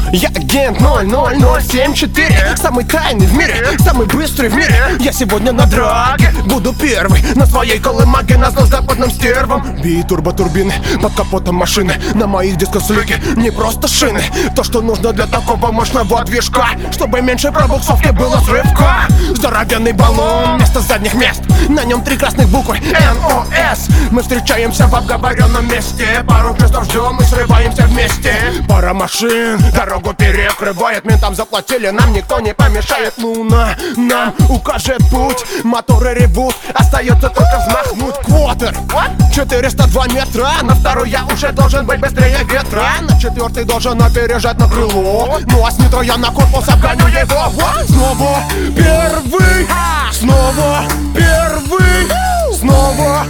Я агент 00074, самый тайный в мире, самый быстрый в мире. Я сегодня на драге, буду первый на своей колымаге, назло западным стервам. Би-турбо-турбины под капотом машины, на моих дисках слюки, не просто шины. То, что нужно для такого мощного движка, чтобы меньше пробуксовки было срывка. Здоровенный баллон вместо задних мест, на нем 3 красных буквы НОС. Мы встречаемся в обговоренном месте, пару жестов ждем и срываемся вместе. Пара машин дорогу перекрывает, ментам заплатили, нам никто не помешает. Луна нам укажет путь, моторы ревут, остается только взмахнуть. Квотер 402 метра, на второй я уже должен быть быстрее ветра, на 4-й должен опережать на крыло. Ну а с нитро я на корпус обгоню его. Снова первый, снова первый, снова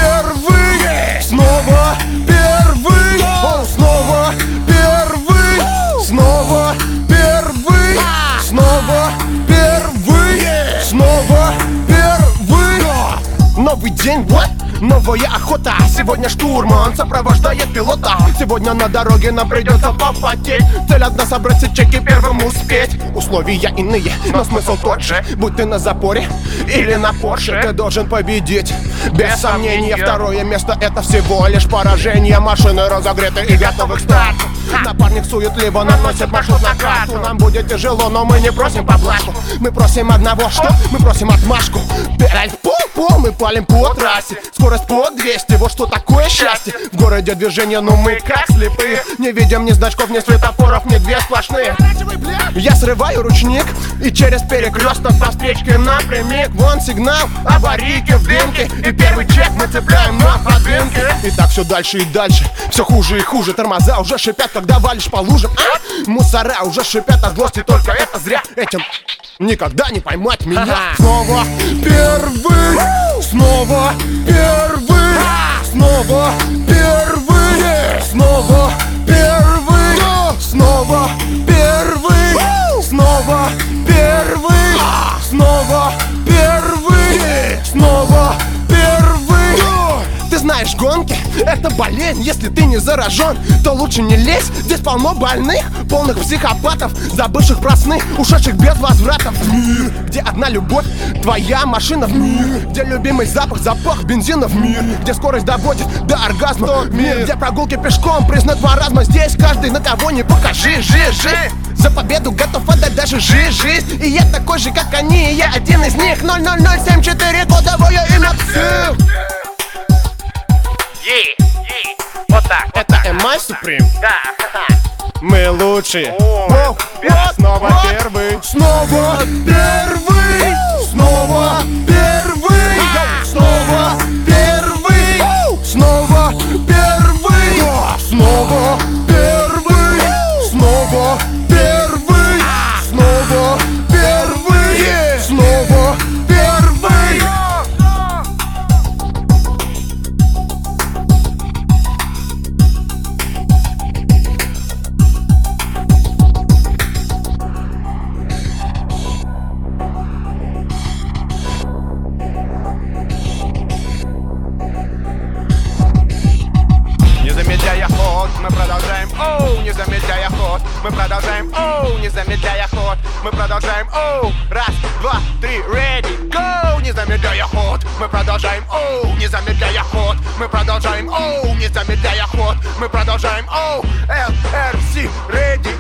первый, снова первый, снова первый, снова первый, снова первый, снова первый. Новый день, what? Новая охота, сегодня штурман сопровождает пилота. Сегодня на дороге нам придется попотеть. Цель одна — собрать все чеки, первым успеть. Условия иные, но смысл тот же. Будь ты на запоре или на Порше, ты должен победить. Без сомнения, второе место — это всего лишь поражение. Машины разогреты и готовы к старту. Напарник суетливо наносит маршрут на карту. Нам будет тяжело, но мы не просим поблажку. Мы просим одного, что? Мы просим отмашку. Педаль в пол, мы палим по трассе. Скорость по 200, вот что такое счастье. В городе движение, но мы как слепые. Не видим ни значков, ни светофоров, ни две сплошные. Я срываю ручник и через перекресток по встречке напрямик. Вон сигнал, аварийки в дымке, и первый чек мы цепляем на ходынке. И так все дальше и дальше, все хуже и хуже. Тормоза уже шипят, когда валишь по лужам, мусора уже шипят от злости, только это зря. Этим никогда не поймать меня. Снова первый, снова первый, снова первый, снова первый, снова первый, снова первый, снова первый, снова первый. Ты знаешь, гонки — это болезнь. Если ты не заражен, то лучше не лезь. Здесь полно больных, полных психопатов, забывших про сны, ушедших без возврата в мир, где одна любовь, твоя машина в мир, где любимый запах бензина в мир, где скорость доводит до оргазма в мир, где прогулки пешком признак маразма. Здесь каждый на кого не покажи, жизнь. За победу готов отдать даже жизнь. И я такой же, как они, и я один из них. 00074, кодовое имя ПСИЛ. Вот так. Это MI Supreme. Да. Мы лучшие. Снова первый. Снова первый. Снова первый. Снова первый. Снова первый. Снова первый. Снова первый. Снова первый. Снова первый. Мы продолжаем, не замедляя ход. Мы продолжаем, не замедляя ход. Мы продолжаем, раз, два, три, ready, go. Не замедляя ход. Мы продолжаем, не замедляя ход. Мы продолжаем, не замедляя ход. Мы продолжаем,